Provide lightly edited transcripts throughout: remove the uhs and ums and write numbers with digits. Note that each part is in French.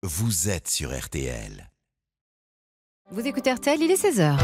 vous êtes sur RTL. Vous écoutez RTL, il est 16h.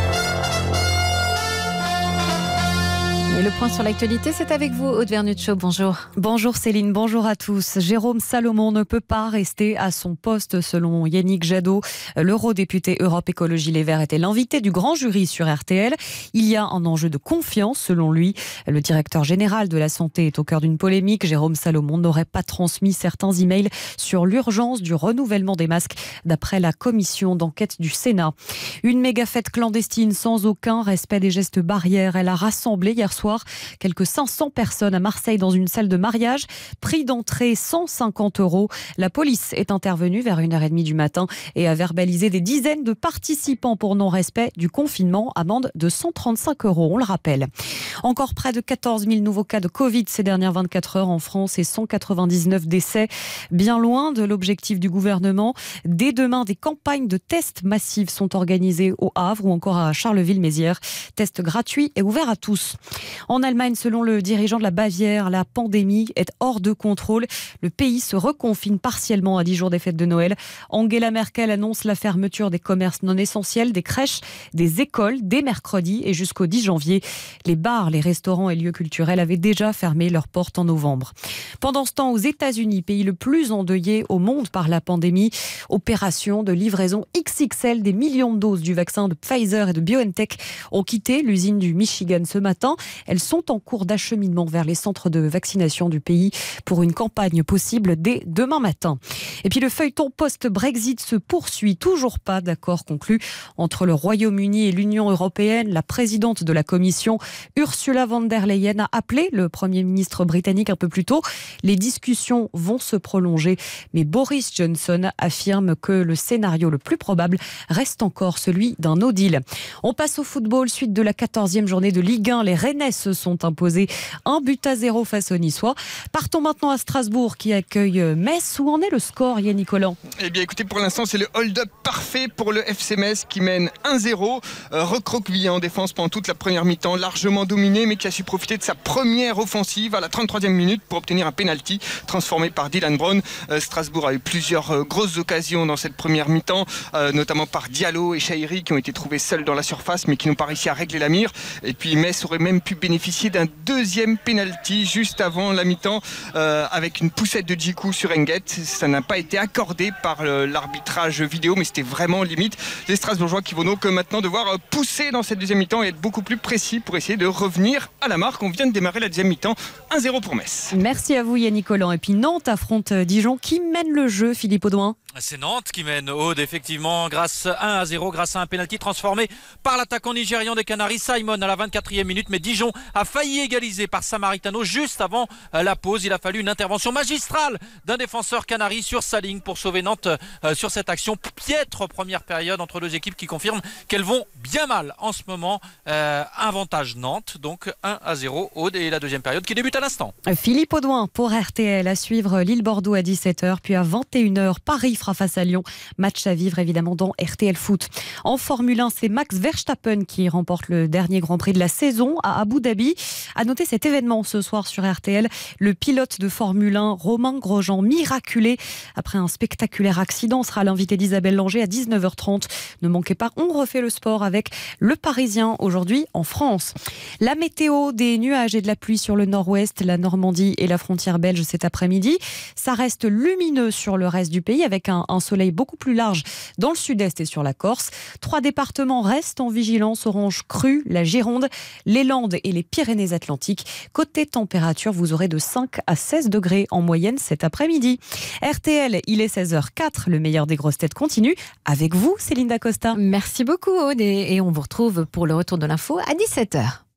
Et le point sur l'actualité, c'est avec vous, Aude Vernuccio. Bonjour. Bonjour Céline, bonjour à tous. Jérôme Salomon ne peut pas rester à son poste selon Yannick Jadot. L'eurodéputé Europe Écologie Les Verts était l'invité du grand jury sur RTL. Il y a un enjeu de confiance selon lui. Le directeur général de la santé est au cœur d'une polémique. Jérôme Salomon n'aurait pas transmis certains emails sur l'urgence du renouvellement des masques d'après la commission d'enquête du Sénat. Une méga fête clandestine sans aucun respect des gestes barrières. Elle a rassemblé hier soir quelques 500 personnes à Marseille dans une salle de mariage. Prix d'entrée 150 €. La police est intervenue vers 1h30 du matin et a verbalisé des dizaines de participants pour non-respect du confinement. Amende de 135 €, on le rappelle. Encore près de 14 000 nouveaux cas de Covid ces dernières 24 heures en France et 199 décès. Bien loin de l'objectif du gouvernement. Dès demain, des campagnes de tests massifs sont organisées au Havre ou encore à Charleville-Mézières. Tests gratuits et ouverts à tous. En Allemagne, selon le dirigeant de la Bavière, la pandémie est hors de contrôle. Le pays se reconfine partiellement à 10 jours des fêtes de Noël. Angela Merkel annonce la fermeture des commerces non essentiels, des crèches, des écoles dès mercredi et jusqu'au 10 janvier. Les bars, les restaurants et lieux culturels avaient déjà fermé leurs portes en novembre. Pendant ce temps, aux États-Unis, pays le plus endeuillé au monde par la pandémie, opération de livraison XXL des millions de doses du vaccin de Pfizer et de BioNTech ont quitté l'usine du Michigan ce matin. Elles sont en cours d'acheminement vers les centres de vaccination du pays pour une campagne possible dès demain matin. Et puis le feuilleton post-Brexit se poursuit. Toujours pas d'accord conclu entre le Royaume-Uni et l'Union européenne. La présidente de la Commission, Ursula von der Leyen, a appelé le Premier ministre britannique un peu plus tôt. Les discussions vont se prolonger, mais Boris Johnson affirme que le scénario le plus probable reste encore celui d'un no deal. On passe au football, suite de la 14e journée de Ligue 1. Les Rennais se sont imposés 1-0 face aux Niçois. Partons maintenant à Strasbourg qui accueille Metz. Où en est le score, Yannick Collant ? Eh bien écoutez, pour l'instant c'est le hold-up parfait pour le FC Metz qui mène 1-0. Recroquevillé en défense pendant toute la première mi-temps, largement dominé, mais qui a su profiter de sa première offensive à la 33e minute pour obtenir un penalty transformé par Dylan Brown. Strasbourg a eu plusieurs grosses occasions dans cette première mi-temps, notamment par Diallo et Chahiri qui ont été trouvés seuls dans la surface mais qui n'ont pas réussi à régler la mire. Et puis Metz aurait même pu bénéficier d'un deuxième penalty juste avant la mi-temps avec une poussette de Djikou sur Enguet. Ça n'a pas été accordé par l'arbitrage vidéo, mais c'était vraiment limite. Les Strasbourgeois qui vont donc maintenant devoir pousser dans cette deuxième mi-temps et être beaucoup plus précis pour essayer de revenir à la marque. On vient de démarrer la deuxième mi-temps, 1-0 pour Metz. Merci à vous Yannick Collant. Et puis Nantes affronte Dijon. Qui mène le jeu, Philippe Audouin ? C'est Nantes qui mène, Aude, effectivement, grâce 1-0, grâce à un pénalty transformé par l'attaquant nigérian des Canaries, Simon, à la 24e minute. Mais Dijon a failli égaliser par Samaritano juste avant la pause. Il a fallu une intervention magistrale d'un défenseur canari sur sa ligne pour sauver Nantes sur cette action. Piètre première période entre deux équipes qui confirment qu'elles vont bien mal en ce moment. Avantage Nantes, donc 1-0, Aude, et la deuxième période qui débute à l'instant. Philippe Audouin pour RTL, à suivre Lille-Bordeaux à 17h, puis à 21h, Paris fera face à Lyon. Match à vivre évidemment dans RTL Foot. En Formule 1, c'est Max Verstappen qui remporte le dernier Grand Prix de la saison à Abu Dhabi. À noter cet événement ce soir sur RTL. Le pilote de Formule 1, Romain Grosjean, miraculé après un spectaculaire accident, sera l'invité d'Isabelle Langer à 19h30. Ne manquez pas, on refait le sport avec le Parisien aujourd'hui en France. La météo, des nuages et de la pluie sur le nord-ouest, la Normandie et la frontière belge cet après-midi. Ça reste lumineux sur le reste du pays avec un soleil beaucoup plus large dans le sud-est et sur la Corse. 3 départements restent en vigilance orange crue, la Gironde, les Landes et les Pyrénées-Atlantiques. Côté température, vous aurez de 5 à 16 degrés en moyenne cet après-midi. RTL, il est 16h04, le meilleur des grosses têtes continue. Avec vous, Céline Dacosta. Merci beaucoup, Aude. Et on vous retrouve pour le retour de l'info à 17h.